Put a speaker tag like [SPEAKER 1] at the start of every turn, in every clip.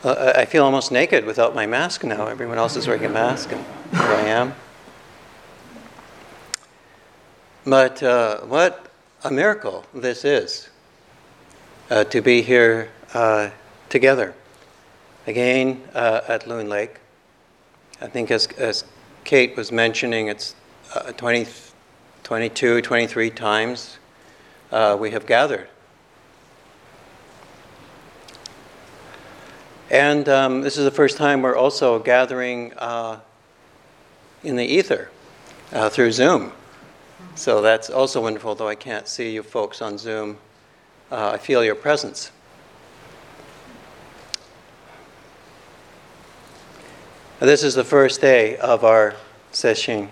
[SPEAKER 1] I feel almost naked without my mask now. Everyone else is wearing a mask, and here I am. But what a miracle this is, to be here together again at Loon Lake. I think as Kate was mentioning, it's 22, 23 times we have gathered. And this is the first time we're also gathering in the ether through Zoom. So that's also wonderful, though I can't see you folks on Zoom. I feel your presence. This is the first day of our session.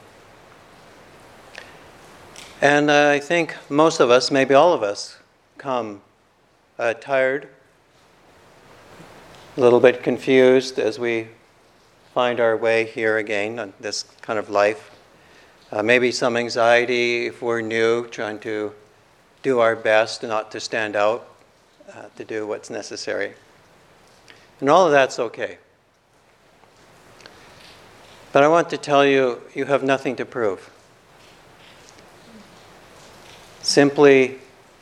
[SPEAKER 1] And I think most of us, maybe all of us, come tired, a little bit confused as we find our way here again on this kind of life. Maybe some anxiety if we're new, trying to do our best not to stand out, to do what's necessary. And all of that's okay. But I want to tell you, you have nothing to prove. Simply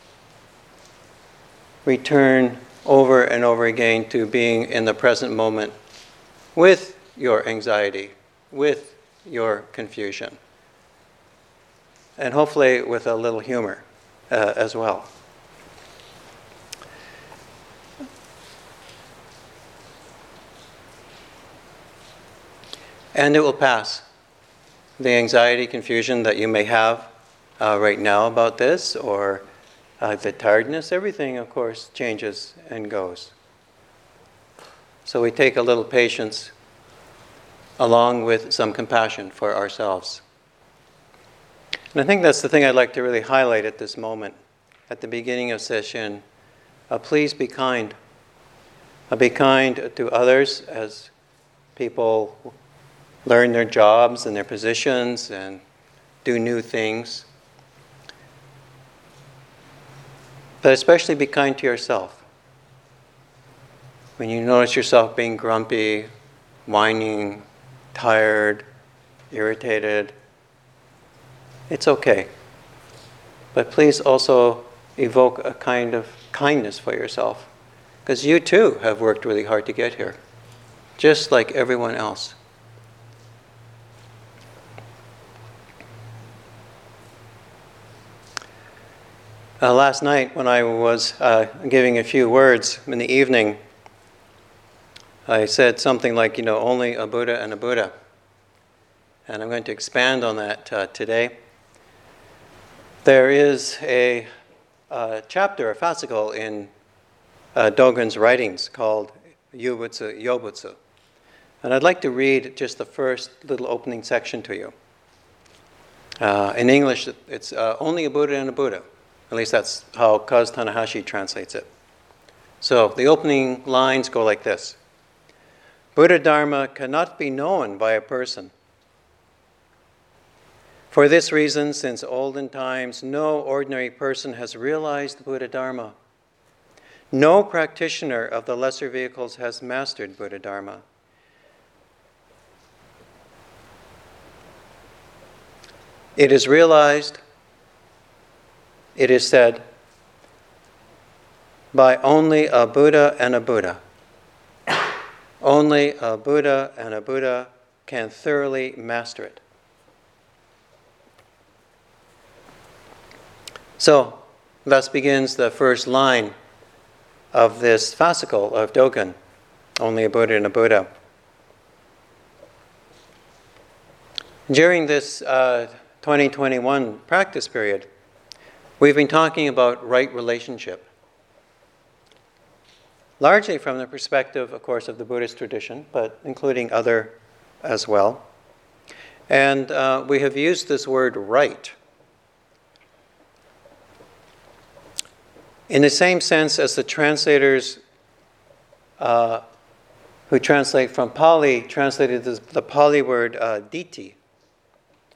[SPEAKER 1] return over and over again to being in the present moment with your anxiety, with your confusion, and hopefully with a little humor as well. And it will pass. The anxiety, confusion that you may have right now about this, or the tiredness, everything, of course, changes and goes. So we take a little patience along with some compassion for ourselves. And I think that's the thing I'd like to really highlight at this moment. At the beginning of session, please be kind. Be kind to others as people learn their jobs and their positions and do new things. But especially be kind to yourself. When you notice yourself being grumpy, whining, tired, irritated, it's okay. But please also evoke a kind of kindness for yourself, because you too have worked really hard to get here, just like everyone else. Last night, when I was giving a few words in the evening, I said something like, only a Buddha and a Buddha. And I'm going to expand on that today. There is a chapter, a fascicle in Dogen's writings called Yubutsu Yobutsu. And I'd like to read just the first little opening section to you. In English, it's only a Buddha and a Buddha. At least that's how Kaz Tanahashi translates it. So the opening lines go like this. Buddha Dharma cannot be known by a person. For this reason, since olden times, no ordinary person has realized Buddha Dharma. No practitioner of the lesser vehicles has mastered Buddha Dharma. It is realized, it is said, by only a Buddha and a Buddha. Only a Buddha and a Buddha can thoroughly master it. So, thus begins the first line of this fascicle of Dogen, only a Buddha and a Buddha. During this 2021 practice period, we've been talking about right relationship. Largely from the perspective, of course, of the Buddhist tradition, but including other as well. And we have used this word right in the same sense as the translators who translate from Pali translated the Pali word ditti,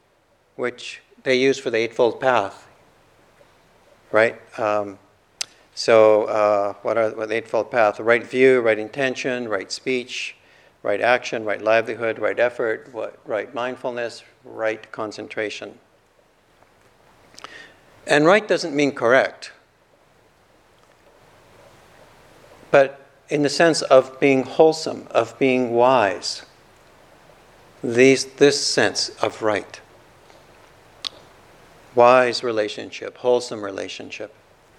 [SPEAKER 1] which they use for the Eightfold Path, right? So what are the Eightfold Path? Right view, right intention, right speech, right action, right livelihood, right effort, right mindfulness, right concentration. And right doesn't mean correct, but in the sense of being wholesome, of being wise. This sense of right. Wise relationship, wholesome relationship.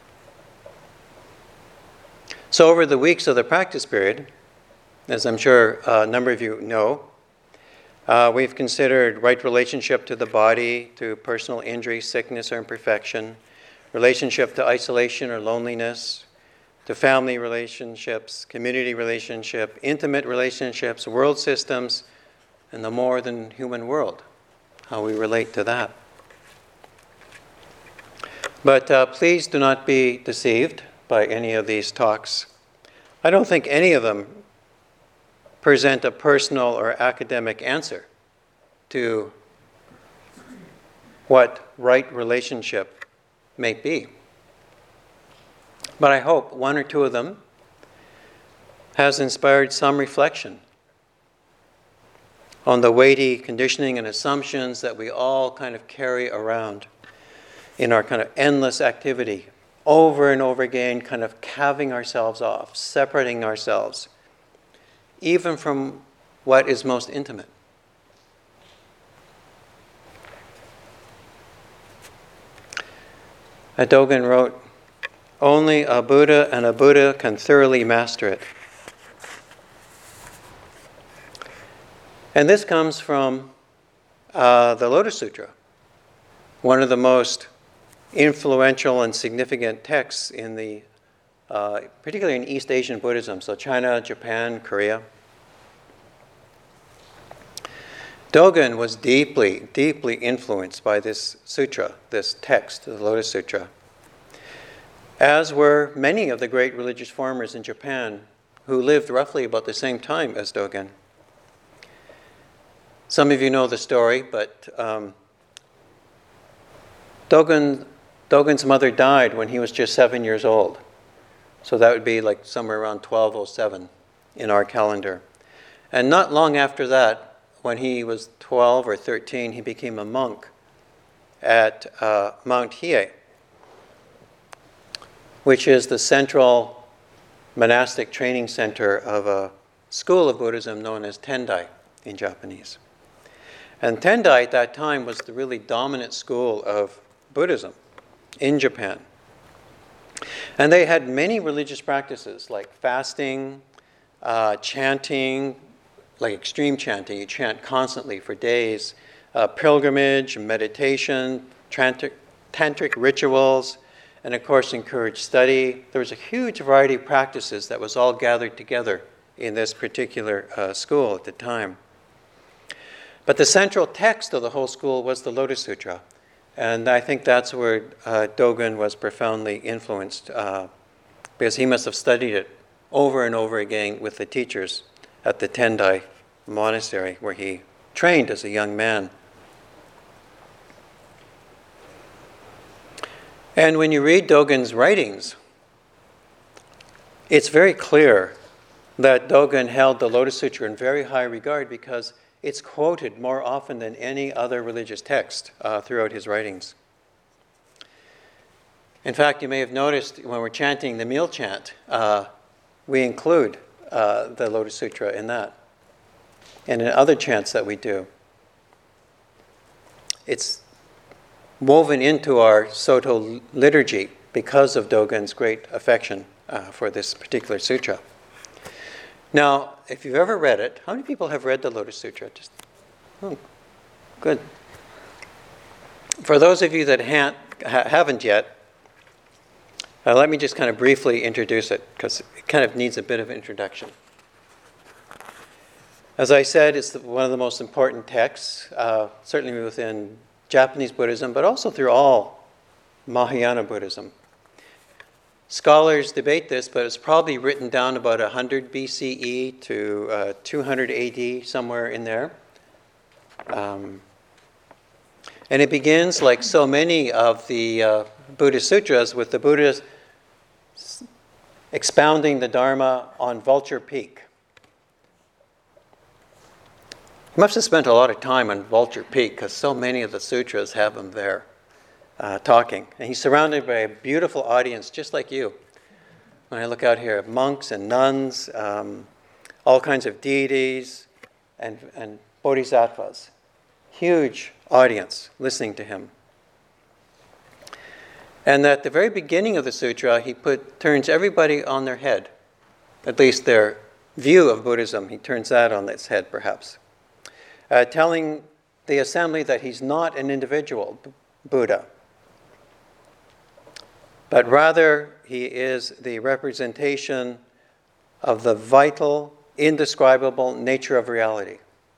[SPEAKER 1] So over the weeks of the practice period, as I'm sure a number of you know, we've considered right relationship to the body, to personal injury, sickness, or imperfection, relationship to isolation or loneliness, to family relationships, community relationship, intimate relationships, world systems, and the more than human world, how we relate to that. But please do not be deceived by any of these talks. I don't think any of them present a personal or academic answer to what right relationship may be. But I hope one or two of them has inspired some reflection on the weighty conditioning and assumptions that we all kind of carry around in our kind of endless activity, over and over again, kind of calving ourselves off, separating ourselves, even from what is most intimate. Dogen wrote, "Only a Buddha can thoroughly master it." And this comes from the Lotus Sutra, one of the most influential and significant texts in the, particularly in East Asian Buddhism, so China, Japan, Korea. Dogen was deeply, deeply influenced by this sutra, this text, the Lotus Sutra, as were many of the great religious formers in Japan who lived roughly about the same time as Dogen. Some of you know the story, but Dogen's mother died when he was just 7 years old. So that would be like somewhere around 1207 in our calendar. And not long after that, when he was 12 or 13, he became a monk at Mount Hiei, which is the central monastic training center of a school of Buddhism known as Tendai in Japanese. And Tendai at that time was the really dominant school of Buddhism in Japan. And they had many religious practices like fasting, chanting, like extreme chanting. You chant constantly for days, pilgrimage, meditation, tantric rituals, and of course encouraged study. There was a huge variety of practices that was all gathered together in this particular school at the time. But the central text of the whole school was the Lotus Sutra. And I think that's where Dogen was profoundly influenced, because he must have studied it over and over again with the teachers at the Tendai monastery where he trained as a young man. And when you read Dogen's writings, it's very clear that Dogen held the Lotus Sutra in very high regard because it's quoted more often than any other religious text throughout his writings. In fact, you may have noticed when we're chanting the meal chant, we include the Lotus Sutra in that, and in other chants that we do. It's woven into our Soto liturgy because of Dogen's great affection for this particular sutra. Now, if you've ever read it, how many people have read the Lotus Sutra? Good. For those of you that haven't yet, let me just kind of briefly introduce it, because it kind of needs a bit of introduction. As I said, it's one of the most important texts, certainly within Japanese Buddhism, but also through all Mahayana Buddhism. Scholars debate this, but it's probably written down about 100 BCE to 200 AD, somewhere in there. And it begins, like so many of the Buddhist sutras, with the Buddha expounding the Dharma on Vulture Peak. He must have spent a lot of time on Vulture Peak because so many of the sutras have him there talking. And he's surrounded by a beautiful audience just like you. When I look out here, monks and nuns, all kinds of deities and bodhisattvas. Huge audience listening to him. And at the very beginning of the sutra, he turns everybody on their head. At least their view of Buddhism, he turns that on its head, perhaps. Telling the assembly that he's not an individual Buddha, but rather he is the representation of the vital, indescribable nature of reality.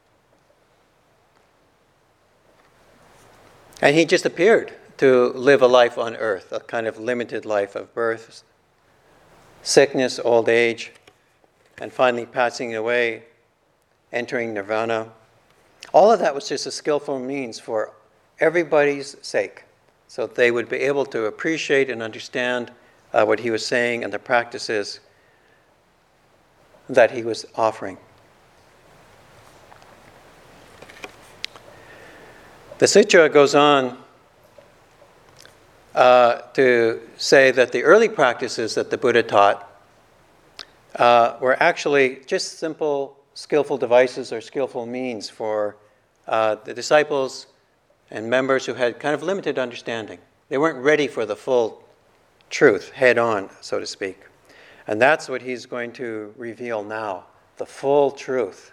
[SPEAKER 1] And he just appeared to live a life on earth, a kind of limited life of birth, sickness, old age, and finally passing away, entering nirvana. All of that was just a skillful means for everybody's sake, so that they would be able to appreciate and understand what he was saying and the practices that he was offering. The sutra goes on to say that the early practices that the Buddha taught were actually just simple, skillful devices or skillful means for the disciples and members who had kind of limited understanding. They weren't ready for the full truth, head on, so to speak. And that's what he's going to reveal now, the full truth.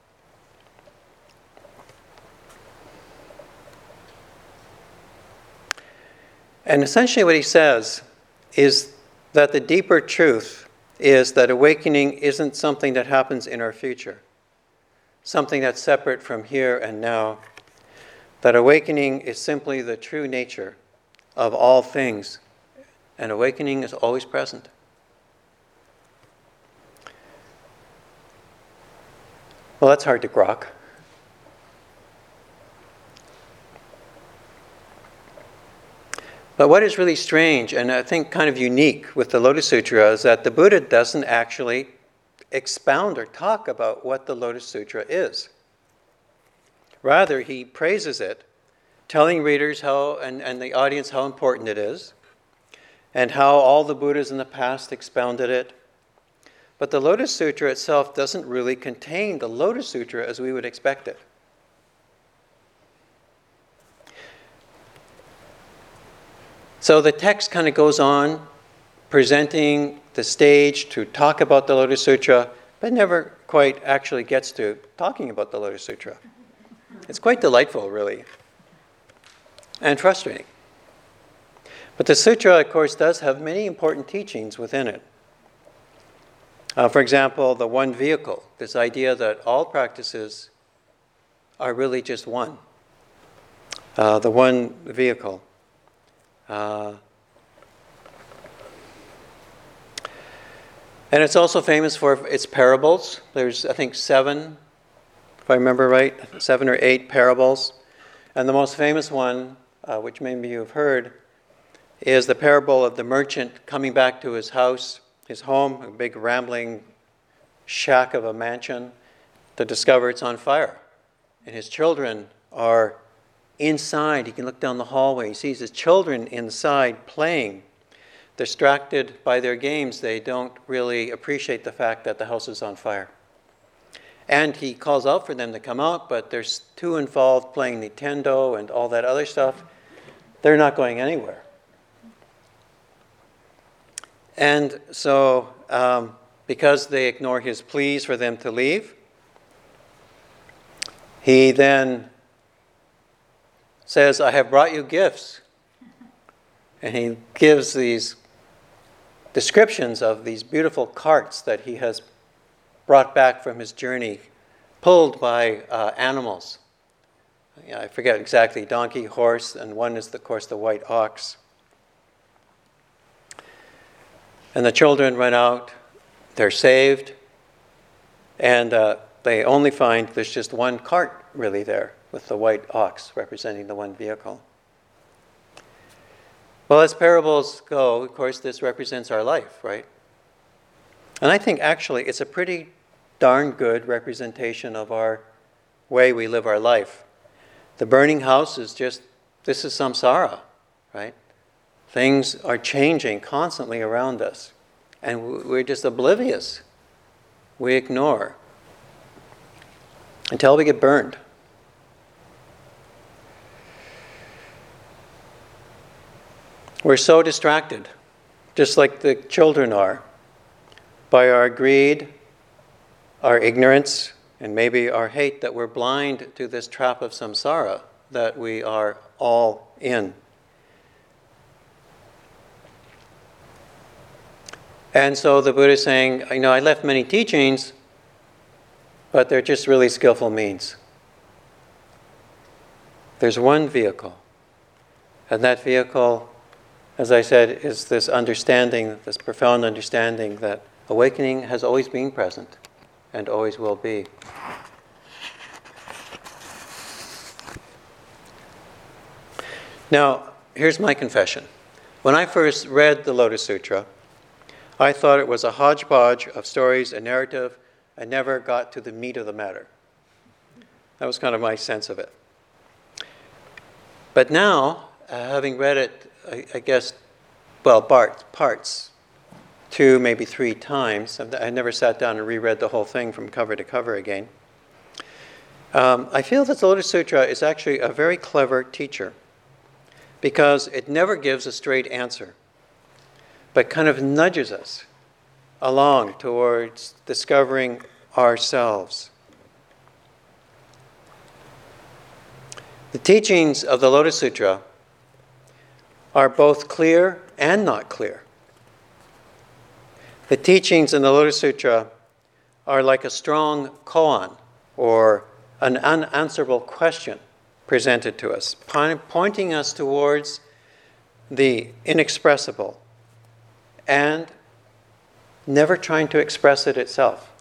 [SPEAKER 1] And essentially what he says is that the deeper truth is that awakening isn't something that happens in our future, something that's separate from here and now. That awakening is simply the true nature of all things, and awakening is always present. Well, that's hard to grok. But what is really strange, and I think kind of unique with the Lotus Sutra, is that the Buddha doesn't actually expound or talk about what the Lotus Sutra is. Rather, he praises it, telling readers how and the audience how important it is, and how all the Buddhas in the past expounded it. But the Lotus Sutra itself doesn't really contain the Lotus Sutra as we would expect it. So the text kind of goes on, presenting the stage to talk about the Lotus Sutra, but never quite actually gets to talking about the Lotus Sutra. It's quite delightful, really, and frustrating. But the sutra, of course, does have many important teachings within it. For example, the one vehicle, this idea that all practices are really just one. The one vehicle. And it's also famous for its parables. There's, I think, 7, if I remember right, 7 or 8 parables. And the most famous one, which maybe you've heard, is the parable of the merchant coming back to his house, his home, a big rambling shack of a mansion, to discover it's on fire. And his children are inside. He can look down the hallway. He sees his children inside playing. Distracted by their games, they don't really appreciate the fact that the house is on fire. And he calls out for them to come out, but there's too involved playing Nintendo and all that other stuff. They're not going anywhere. And so, because they ignore his pleas for them to leave, he then says, "I have brought you gifts." And he gives these descriptions of these beautiful carts that he has brought back from his journey, pulled by animals. I forget exactly, donkey, horse, and one is, of course, the white ox. And the children run out, they're saved, and they only find there's just one cart really there, with the white ox representing the one vehicle. Well, as parables go, of course, this represents our life, right? And I think actually it's a pretty darn good representation of our way we live our life. The burning house is just, this is samsara, right? Things are changing constantly around us, and we're just oblivious. We ignore until we get burned. We're so distracted, just like the children are, by our greed, our ignorance, and maybe our hate, that we're blind to this trap of samsara that we are all in. And so the Buddha is saying, I left many teachings, but they're just really skillful means. There's one vehicle, and that vehicle, as I said, is this understanding, this profound understanding that awakening has always been present and always will be. Now, here's my confession. When I first read the Lotus Sutra, I thought it was a hodgepodge of stories and narrative. I never got to the meat of the matter. That was kind of my sense of it. But now, having read it, I guess, parts, 2, maybe 3 times. I never sat down and reread the whole thing from cover to cover again. I feel that the Lotus Sutra is actually a very clever teacher because it never gives a straight answer, but kind of nudges us along towards discovering ourselves. The teachings of the Lotus Sutra are both clear and not clear. The teachings in the Lotus Sutra are like a strong koan, or an unanswerable question presented to us, pointing us towards the inexpressible and never trying to express it itself.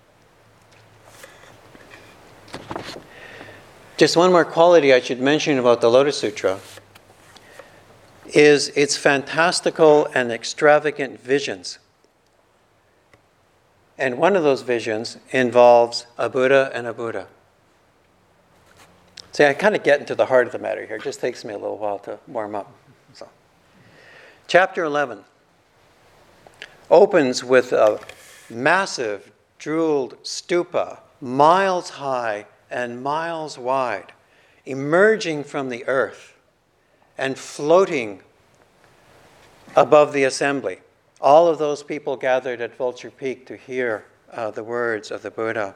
[SPEAKER 1] Just one more quality I should mention about the Lotus Sutra is its fantastical and extravagant visions. And one of those visions involves a Buddha and a Buddha. See, I kind of get into the heart of the matter here. It just takes me a little while to warm up. So, Chapter 11 opens with a massive, jeweled stupa, miles high and miles wide, emerging from the earth and floating above the assembly. All of those people gathered at Vulture Peak to hear the words of the Buddha.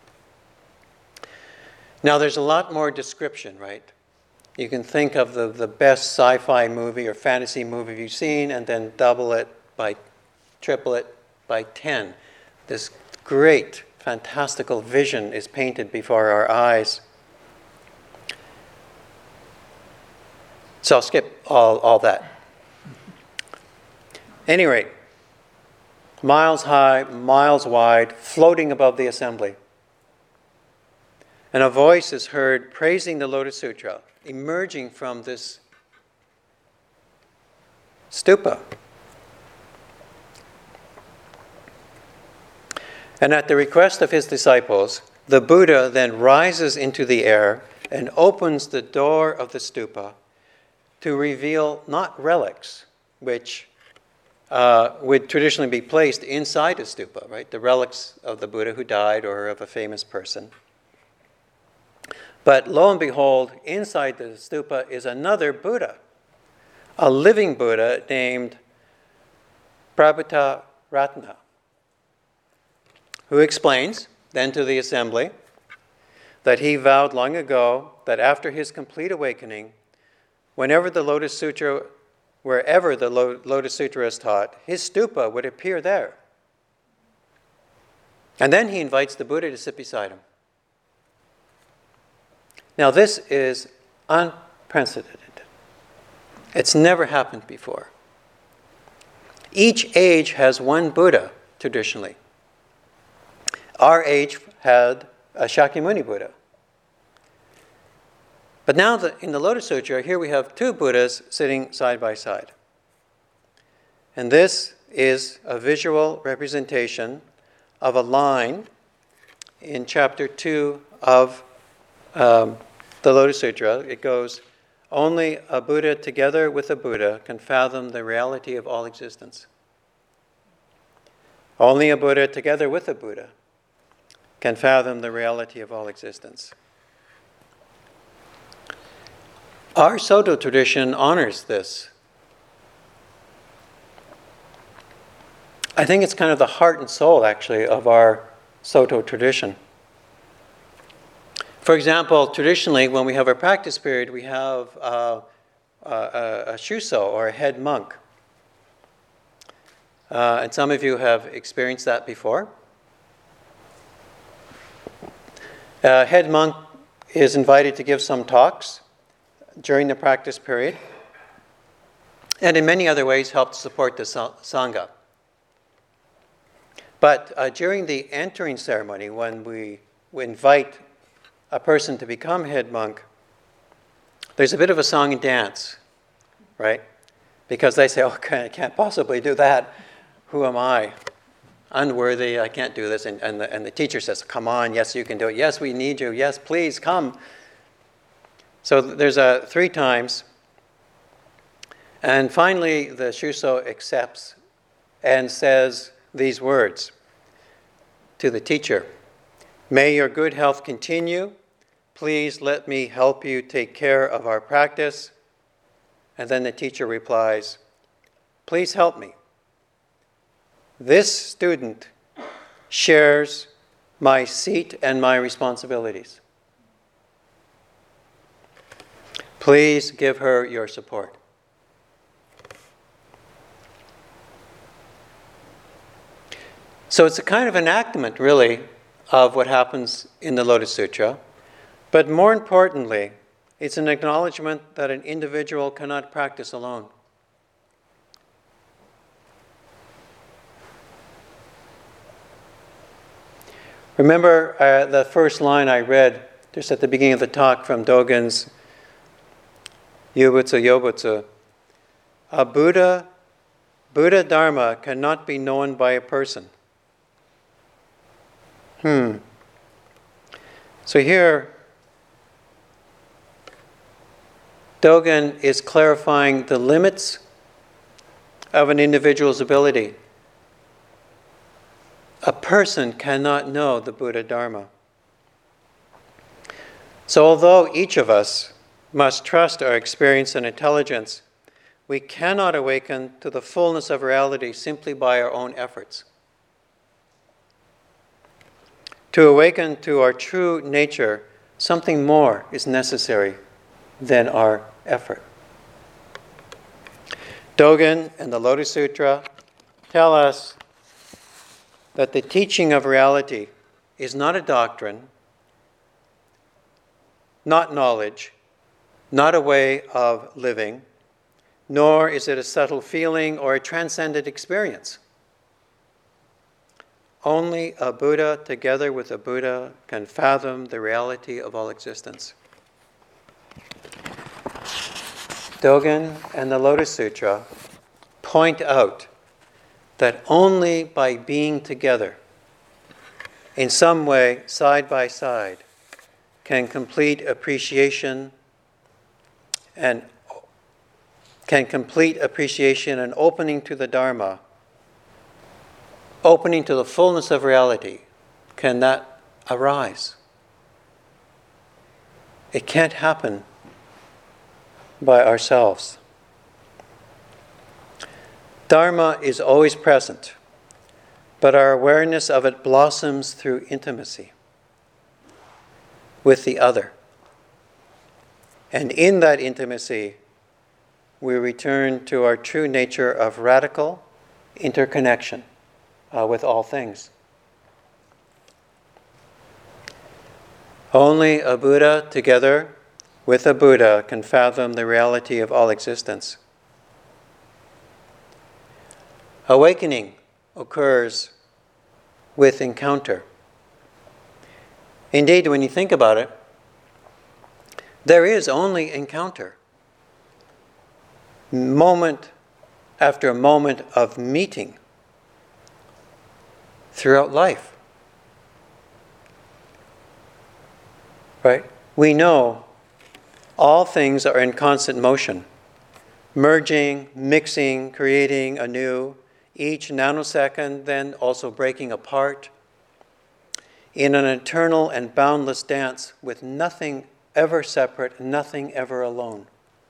[SPEAKER 1] Now, there's a lot more description, right? You can think of the best sci-fi movie or fantasy movie you've seen and then triple it by 10. This great, fantastical vision is painted before our eyes. So I'll skip all that. Any rate, miles high, miles wide, floating above the assembly. And a voice is heard praising the Lotus Sutra, emerging from this stupa. And at the request of his disciples, the Buddha then rises into the air and opens the door of the stupa to reveal not relics, which would traditionally be placed inside a stupa, right? The relics of the Buddha who died or of a famous person. But lo and behold, inside the stupa is another Buddha, a living Buddha named Prabhuta Ratna, who explains then to the assembly that he vowed long ago that after his complete awakening, wherever the Lotus Sutra is taught, his stupa would appear there. And then he invites the Buddha to sit beside him. Now, this is unprecedented. It's never happened before. Each age has one Buddha, traditionally. Our age had a Shakyamuni Buddha. But now in the Lotus Sutra, here we have 2 Buddhas sitting side by side. And this is a visual representation of a line in chapter 2 of the Lotus Sutra. It goes, "Only a Buddha together with a Buddha can fathom the reality of all existence." Only a Buddha together with a Buddha can fathom the reality of all existence. Our Soto tradition honors this. I think it's kind of the heart and soul, actually, of our Soto tradition. For example, traditionally, when we have our practice period, we have a shuso, or a head monk. And some of you have experienced that before. A head monk is invited to give some talks during the practice period, and in many other ways help to support the Sangha. But during the entering ceremony, when we invite a person to become head monk, there's a bit of a song and dance, right? Because they say, "Oh, I can't possibly do that. Who am I? Unworthy, I can't do this." And the teacher says, "Come on, yes, you can do it. Yes, we need you. Yes, please, come." So there's 3 times. And finally, the shuso accepts and says these words to the teacher: "May your good health continue. Please let me help you take care of our practice." And then the teacher replies, "Please help me. This student shares my seat and my responsibilities. Please give her your support." So it's a kind of enactment, really, of what happens in the Lotus Sutra. But more importantly, it's an acknowledgement that an individual cannot practice alone. Remember the first line I read just at the beginning of the talk from Dogen's Yubutsu Yobutsu. A Buddha Dharma cannot be known by a person. So here, Dogen is clarifying the limits of an individual's ability. A person cannot know the Buddha Dharma. So although each of us must trust our experience and intelligence, we cannot awaken to the fullness of reality simply by our own efforts. To awaken to our true nature, something more is necessary than our effort. Dogen and the Lotus Sutra tell us that the teaching of reality is not a doctrine, not knowledge, not a way of living, nor is it a subtle feeling or a transcendent experience. Only a Buddha together with a Buddha can fathom the reality of all existence. Dogen and the Lotus Sutra point out that only by being together, in some way, side by side, can complete appreciation and opening to the Dharma, opening to the fullness of reality, can that arise. It can't happen by ourselves. Dharma is always present, but our awareness of it blossoms through intimacy with the other. And in that intimacy, we return to our true nature of radical interconnection with all things. Only a Buddha together with a Buddha can fathom the reality of all existence. Awakening occurs with encounter. Indeed, when you think about it, there is only encounter. Moment after a moment of meeting throughout life. Right? We know all things are in constant motion, merging, mixing, creating anew, each nanosecond then also breaking apart in an eternal and boundless dance with nothing ever separate, nothing ever alone.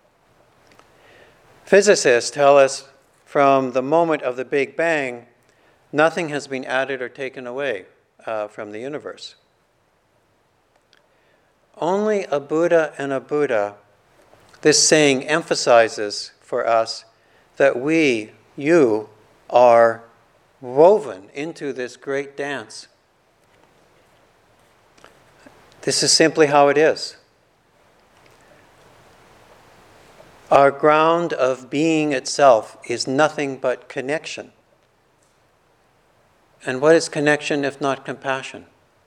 [SPEAKER 1] Physicists tell us from the moment of the Big Bang, nothing has been added or taken away from the universe. Only a Buddha and a Buddha, this saying emphasizes for us that we, you, are woven into this great dance. This is simply how it is. Our ground of being itself is nothing but connection. And what is connection if not compassion?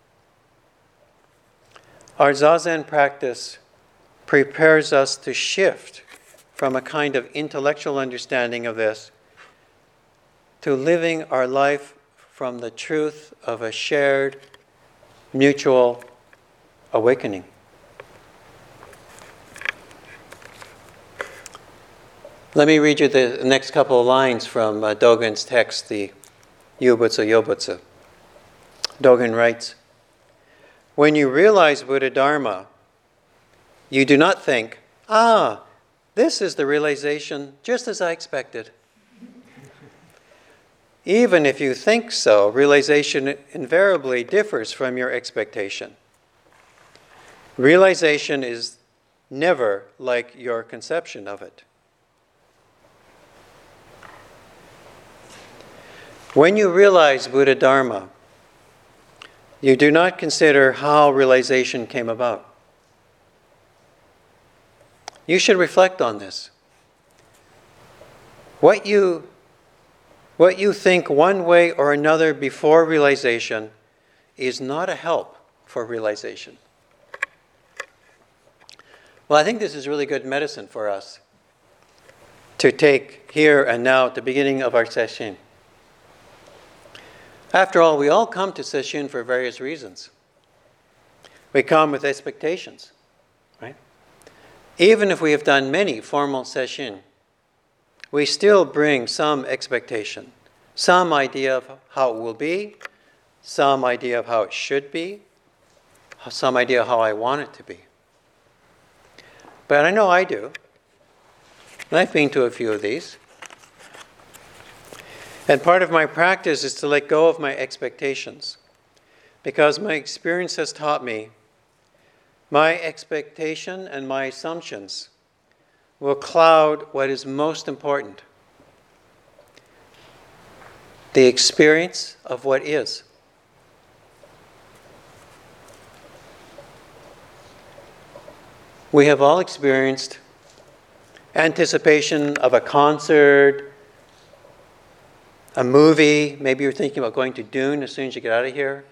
[SPEAKER 1] Our Zazen practice prepares us to shift from a kind of intellectual understanding of this to living our life from the truth of a shared, mutual awakening. Let me read you the next couple of lines from Dogen's text, the Yubutsu Yobutsu. Dogen writes, "When you realize Buddha Dharma, you do not think, this is the realization just as I expected. Even if you think so, realization invariably differs from your expectation. Realization is never like your conception of it. When you realize Buddha Dharma, you do not consider how realization came about. You should reflect on this. What you think one way or another before realization is not a help for realization." Well, I think this is really good medicine for us to take here and now at the beginning of our session. After all, we all come to sesshin for various reasons. We come with expectations, right? Even if we have done many formal sesshin, we still bring some expectation, some idea of how it will be, some idea of how it should be, some idea of how I want it to be. But I know I do. And I've been to a few of these. And part of my practice is to let go of my expectations, because my experience has taught me my expectation and my assumptions will cloud what is most important, the experience of what is. We have all experienced anticipation of a concert, a movie. Maybe you're thinking about going to Dune as soon as you get out of here.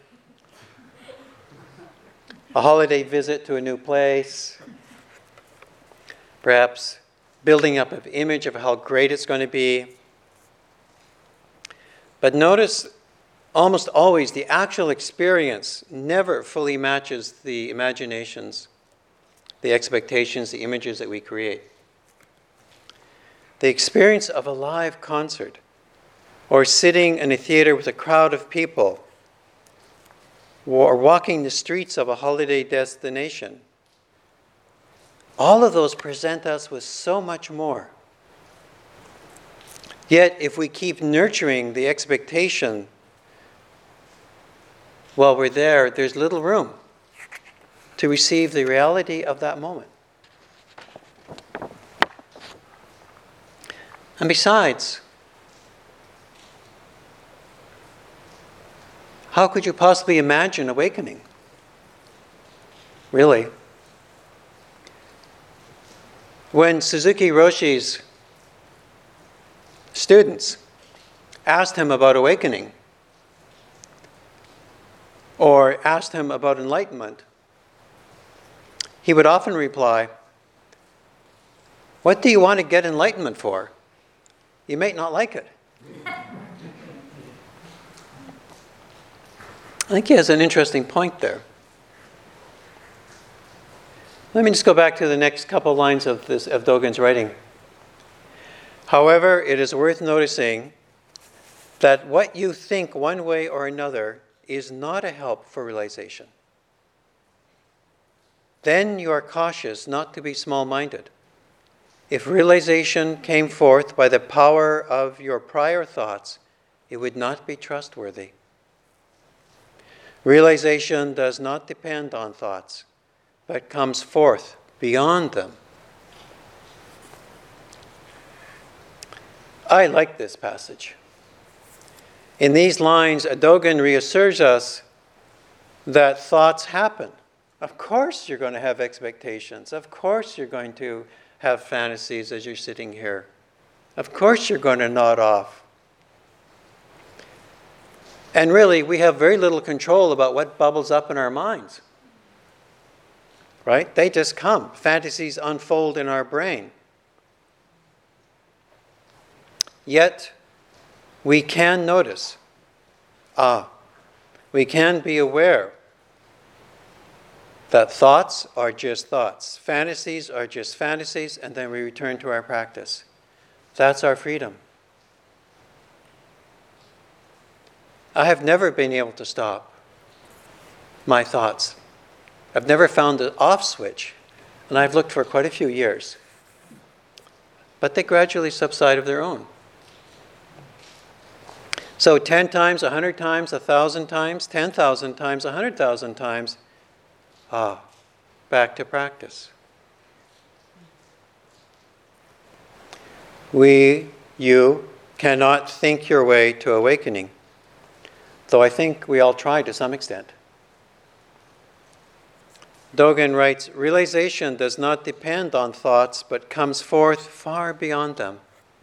[SPEAKER 1] A holiday visit to a new place. Perhaps building up an image of how great it's going to be. But notice, almost always, the actual experience never fully matches the imaginations, the expectations, the images that we create. The experience of a live concert, or sitting in a theater with a crowd of people, or walking the streets of a holiday destination, all of those present us with so much more. Yet, if we keep nurturing the expectation while we're there, there's little room to receive the reality of that moment. And besides, how could you possibly imagine awakening? Really? When Suzuki Roshi's students asked him about awakening, or asked him about enlightenment, he would often reply, "What do you want to get enlightenment for? you may not like it. I think he has an interesting point there. Let me just go back to the next couple lines of Dogen's writing. However, it is worth noticing that what you think one way or another is not a help for realization. Then you are cautious not to be small-minded. If realization came forth by the power of your prior thoughts, it would not be trustworthy. Realization does not depend on thoughts, but comes forth beyond them. I like this passage. In these lines, Dogen reassures us that thoughts happen. Of course you're going to have expectations. Of course you're going to have fantasies as you're sitting here. Of course you're going to nod off. And really, we have very little control about what bubbles up in our minds. Right? They just come. Fantasies unfold in our brain. Yet, we can notice. We can be aware that thoughts are just thoughts. Fantasies are just fantasies, and then we return to our practice. That's our freedom. I have never been able to stop my thoughts. I've never found the off switch, and I've looked for quite a few years. But they gradually subside of their own. So 10 times, 100 times, 1,000 times, 10,000 times, 100,000 times, back to practice. You cannot think your way to awakening, though I think we all try to some extent. Dogen writes, realization does not depend on thoughts, but comes forth far beyond them.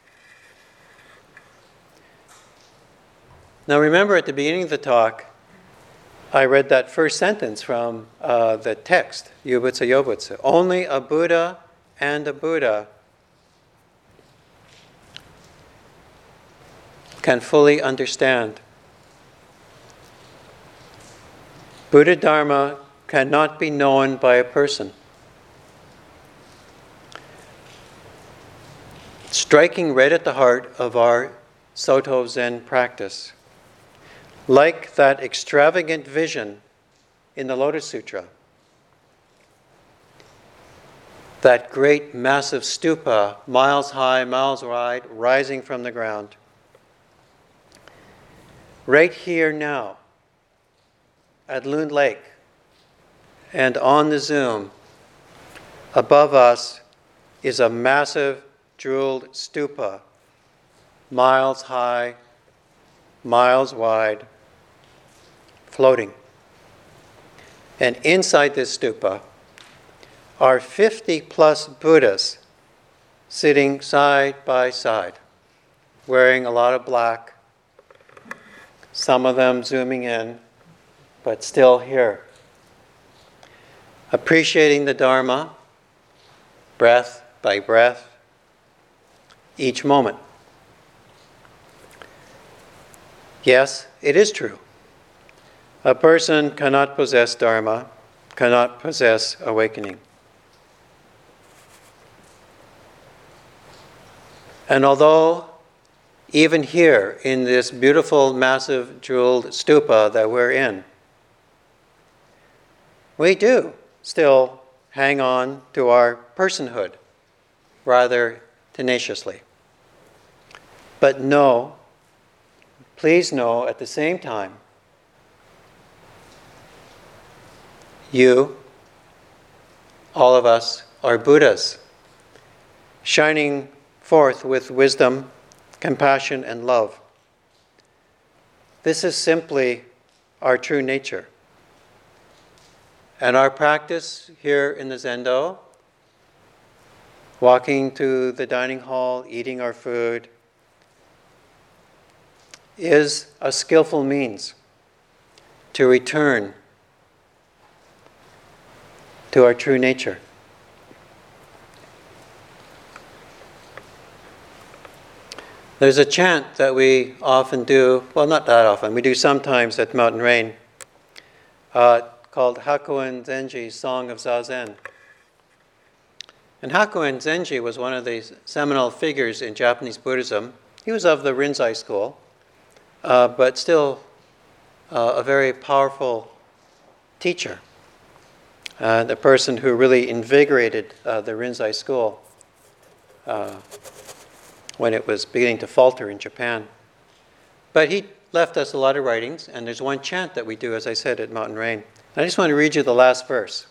[SPEAKER 1] Now remember, at the beginning of the talk, I read that first sentence from the text, Yubutsu Yobutsu. Only a Buddha and a Buddha can fully understand. Buddha Dharma cannot be known by a person. Striking right at the heart of our Soto Zen practice. Like that extravagant vision in the Lotus Sutra, that great massive stupa, miles high, miles wide, rising from the ground. Right here now, at Loon Lake, and on the Zoom, above us is a massive jeweled stupa, miles high, miles wide, floating. And inside this stupa are 50 plus Buddhas sitting side by side, wearing a lot of black, some of them zooming in, but still here. Appreciating the Dharma, breath by breath, each moment. Yes, it is true. A person cannot possess Dharma, cannot possess awakening. And although even here in this beautiful, massive, jeweled stupa that we're in, we do still hang on to our personhood rather tenaciously. But know, please know at the same time, you, all of us, are Buddhas, shining forth with wisdom, compassion, and love. This is simply our true nature. And our practice here in the Zendo, walking to the dining hall, eating our food, is a skillful means to return to our true nature. There's a chant that we often do, well, not that often, we do sometimes at Mountain Rain, called Hakuin Zenji's Song of Zazen. And Hakuin Zenji was one of the seminal figures in Japanese Buddhism. He was of the Rinzai school, but still a very powerful teacher, the person who really invigorated the Rinzai school when it was beginning to falter in Japan. But he left us a lot of writings, and there's one chant that we do, as I said, at Mountain Rain. I just want to read you the last verse.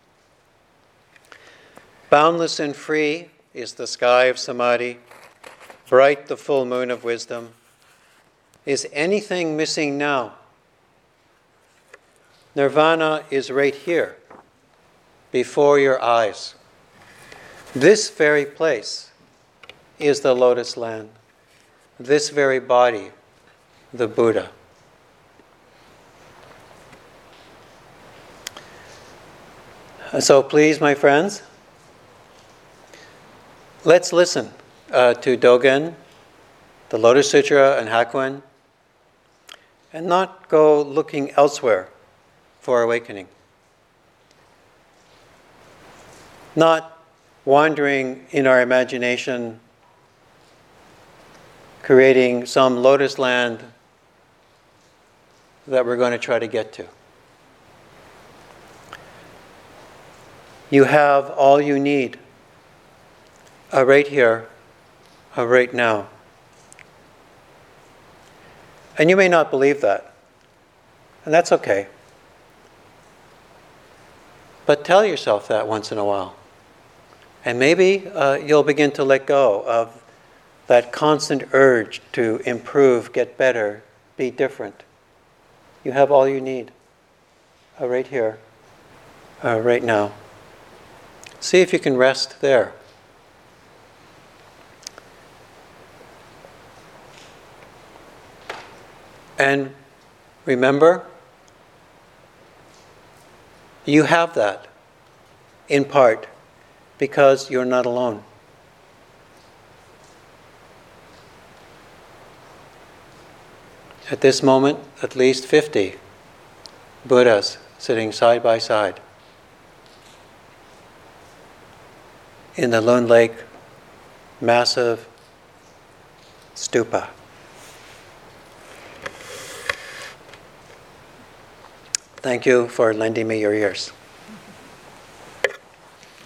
[SPEAKER 1] Boundless and free is the sky of Samadhi, bright the full moon of wisdom. Is anything missing now? Nirvana is right here, before your eyes. This very place is the lotus land. This very body, the Buddha. So please, my friends, let's listen to Dogen, the Lotus Sutra, and Hakuin, and not go looking elsewhere for awakening. Not wandering in our imagination, creating some lotus land that we're going to try to get to. You have all you need right here, right now. And you may not believe that, and that's okay. But tell yourself that once in a while. And maybe you'll begin to let go of that constant urge to improve, get better, be different. You have all you need right here, right now. See if you can rest there. And remember, you have that in part because you're not alone. At this moment, at least 50 Buddhas sitting side by side in the Loon Lake massive stupa. Thank you for lending me your ears.